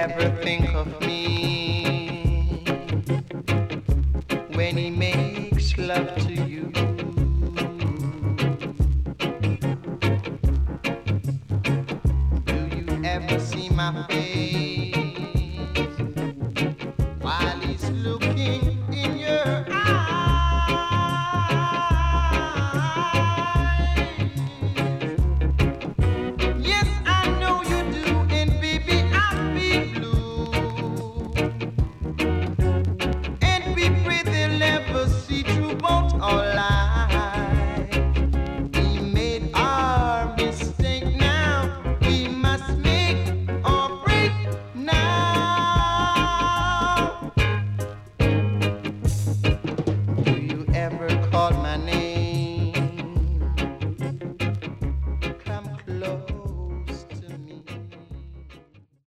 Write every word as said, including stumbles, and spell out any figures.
ever think of me when he makes love to you? Do you ever see my face while he's looking in your eyes? Yes, I know you do, and baby, I'll be blue. And we pray they'll never see true both or lie. We made our mistake now. We must make or break now. Do you ever call my name